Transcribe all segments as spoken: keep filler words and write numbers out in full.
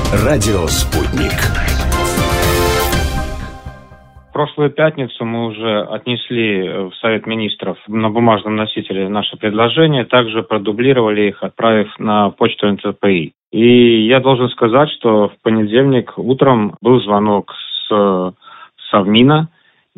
Радио «Спутник». В прошлую пятницу мы уже отнесли в Совет Министров на бумажном носителе наши предложения, также продублировали их, отправив на почту эн цэ пэ и. И я должен сказать, что в понедельник утром был звонок с Совмина,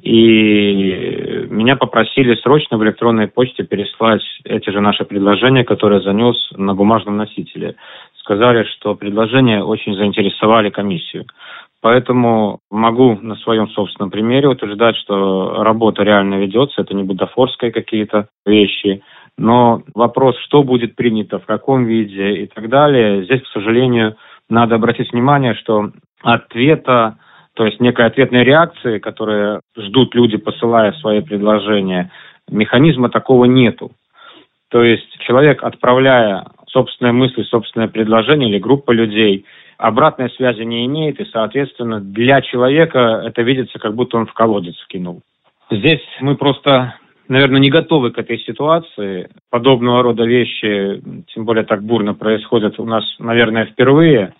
и меня попросили срочно в электронной почте переслать эти же наши предложения, которые я занес на бумажном носителе. Сказали, что предложения очень заинтересовали комиссию. Поэтому могу на своем собственном примере утверждать, что работа реально ведется, это не бутафорские какие-то вещи. Но вопрос, что будет принято, в каком виде и так далее, здесь, к сожалению, надо обратить внимание, что ответа, то есть некой ответной реакции, которые ждут люди, посылая свои предложения, механизма такого нету. То есть человек, отправляя собственные мысли, собственное предложение или группа людей, обратной связи не имеет, и, соответственно, для человека это видится, как будто он в колодец кинул. Здесь мы просто, наверное, не готовы к этой ситуации. Подобного рода вещи, тем более так бурно, происходят у нас, наверное, впервые,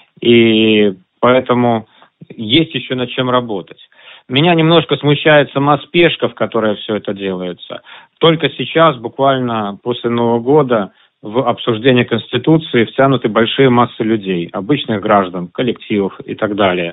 и поэтому есть еще над чем работать. Меня немножко смущает сама спешка, в которой все это делается. Только сейчас, буквально после Нового года, в обсуждение Конституции втянуты большие массы людей, обычных граждан, коллективов и так далее.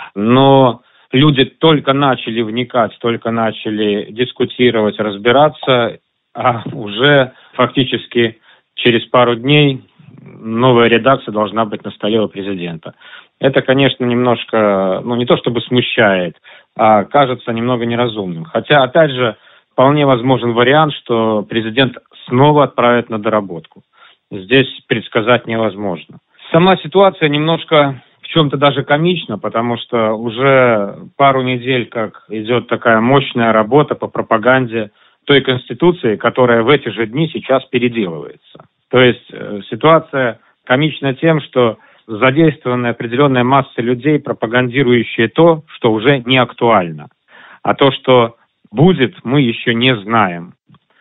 Но люди только начали вникать, только начали дискутировать, разбираться, а уже фактически через пару дней новая редакция должна быть на столе у президента. Это, конечно, немножко, ну не то чтобы смущает, а кажется немного неразумным. Хотя, опять же, вполне возможен вариант, что президент снова отправит на доработку. Здесь предсказать невозможно. Сама ситуация немножко в чем-то даже комична, потому что уже пару недель как идет такая мощная работа по пропаганде той Конституции, которая в эти же дни сейчас переделывается. То есть э, ситуация комична тем, что задействованы определенная масса людей, пропагандирующие то, что уже не актуально. А то, что будет, мы еще не знаем.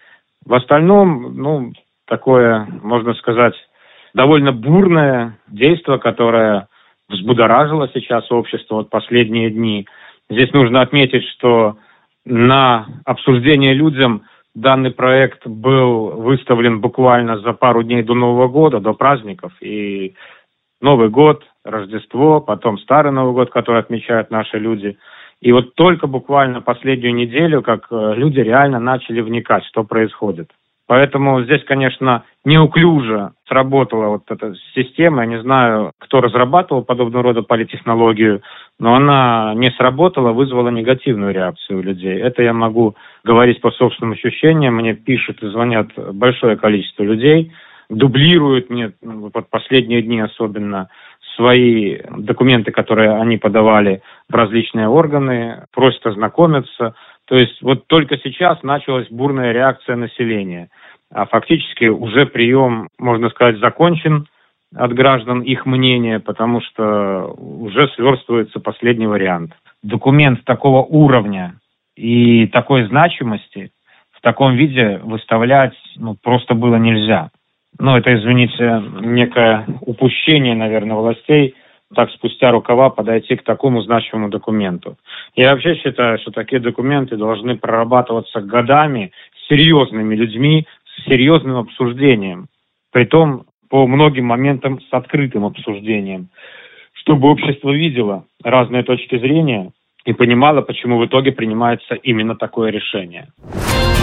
В остальном, ну, такое, можно сказать, довольно бурное действие, которое взбудоражило сейчас общество вот последние дни. Здесь нужно отметить, что на обсуждение людям данный проект был выставлен буквально за пару дней до Нового года, до праздников. И Новый год, Рождество, потом Старый Новый год, который отмечают наши люди. И вот только буквально последнюю неделю, как люди реально начали вникать, что происходит. Поэтому здесь, конечно, неуклюже сработала вот эта система. Я не знаю, кто разрабатывал подобного рода политтехнологию, но она не сработала, вызвала негативную реакцию у людей. Это я могу говорить по собственным ощущениям. Мне пишут и звонят большое количество людей, дублируют мне вот последние дни особенно свои документы, которые они подавали в различные органы, просят ознакомиться. То есть вот только сейчас началась бурная реакция населения. А фактически уже прием, можно сказать, закончен от граждан, их мнение, потому что уже сверстывается последний вариант. Документ такого уровня и такой значимости в таком виде выставлять ну, просто было нельзя. Ну, это, извините, некое упущение, наверное, властей, так спустя рукава подойти к такому значимому документу. Я вообще считаю, что такие документы должны прорабатываться годами серьезными людьми, с серьезным обсуждением, притом по многим моментам с открытым обсуждением, чтобы общество видело разные точки зрения и понимало, почему в итоге принимается именно такое решение.